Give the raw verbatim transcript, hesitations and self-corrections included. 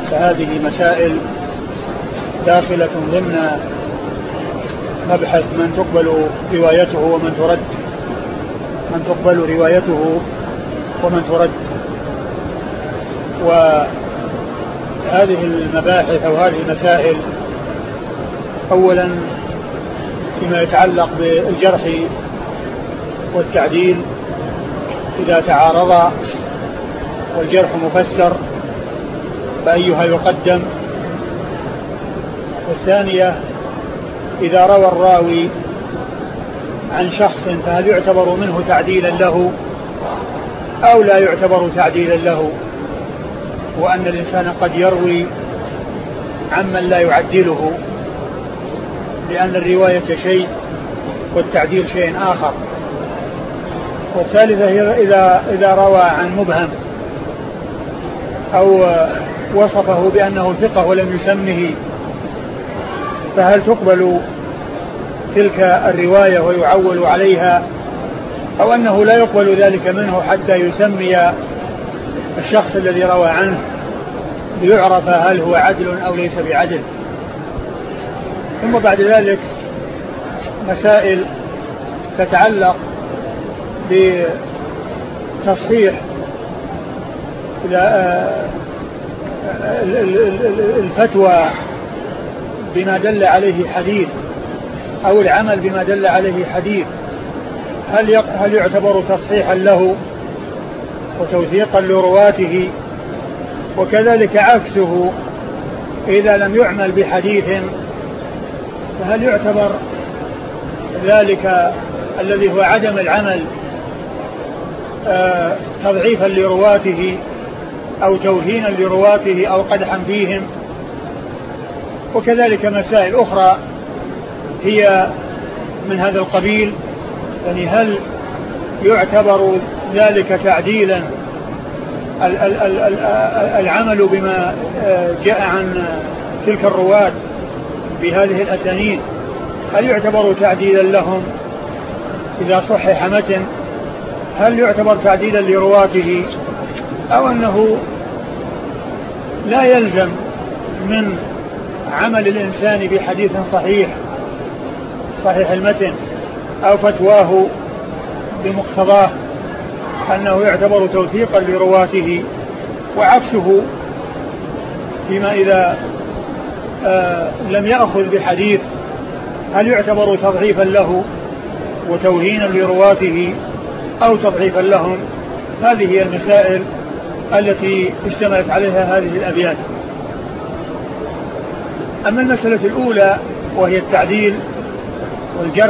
فهذه مسائل داخلة ضمن مبحث من تقبل روايته ومن ترد من تقبل روايته ومن ترد. وهذه المباحث أو هذه المسائل أولا فيما يتعلق بالجرح والتعديل إذا تعارضا والجرح مفسر فأيها يقدم. والثانية إذا روى الراوي عن شخص فهل يعتبر منه تعديلا له أو لا يعتبر تعديلا له، وأن الإنسان قد يروي عمن لا يعدله لأن الرواية شيء والتعديل شيء آخر. والثالثة هي إذا, إذا روى عن مبهم أو وصفه بأنه ثقة ولم يسمه فهل تقبل تلك الرواية ويعول عليها أو أنه لا يقبل ذلك منه حتى يسمي الشخص الذي روى عنه ليعرف هل هو عدل أو ليس بعدل. ثم بعد ذلك مسائل تتعلق بتصحيح الفتوى بما دل عليه حديث أو العمل بما دل عليه حديث، هل هل يعتبر تصحيحا له وتوثيقا لرواته؟ وكذلك عكسه إذا لم يعمل بحديث فهل يعتبر ذلك الذي هو عدم العمل آه تضعيفا لرواته أو توهينا لرواته أو قدحا فيهم؟ وكذلك مسائل أخرى هي من هذا القبيل، يعني هل يعتبر ذلك تعديلا العمل بما جاء عن تلك الرواة بهذه الأسانيد، هل يعتبر تعديلا لهم إذا صحح متن؟ هل يعتبر تعديلا لرواته أو أنه لا يلزم من عمل الإنسان بحديث صحيح صحيح المتن أو فتواه بمقتضاه أنه يعتبر توثيقا لرواته؟ وعكسه فيما إذا آه لم يأخذ بحديث هل يعتبر تضعيفا له وتوهينا لرواته أو تضعيفا لهم؟ هذه هي المسائل التي اشتملت عليها هذه الأبيات. أما المسألة الأولى وهي التعديل والجرح